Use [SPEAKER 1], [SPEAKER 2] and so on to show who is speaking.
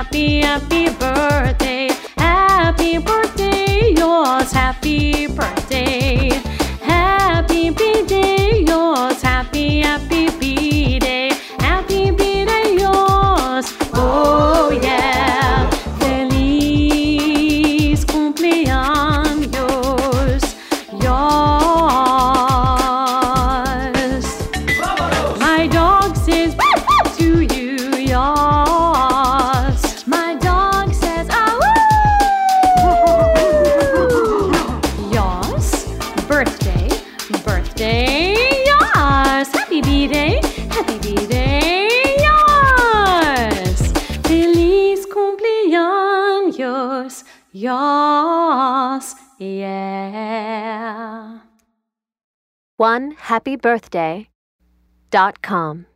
[SPEAKER 1] happy, happy birthday. Happy birthday, yours. Happy birthday. Happy birthday, yours. Happy, happy birthday. Happy birthday, yours. Oh yeah. Feliz cumpleaños, yours. My dog says to you, yours. My dog says, ah, woo! Yours. Birthday, birthday, yours. Happy birthday, happy birthday, yours. Feliz cumpleaños, yours, yeah.
[SPEAKER 2] OneHappyBirthday.com